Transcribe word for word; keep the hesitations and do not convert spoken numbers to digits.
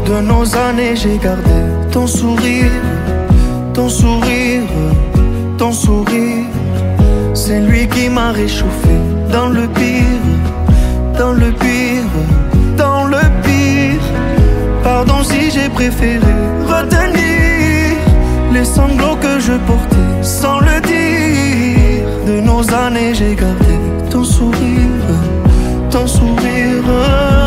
De nos années j'ai gardé ton sourire, ton sourire, ton sourire. C'est lui qui m'a réchauffé dans le pire, dans le pire, dans le pire. Pardon si j'ai préféré retenir les sanglots que je portais sans le dire. De nos années j'ai gardé ton sourire, ton sourire.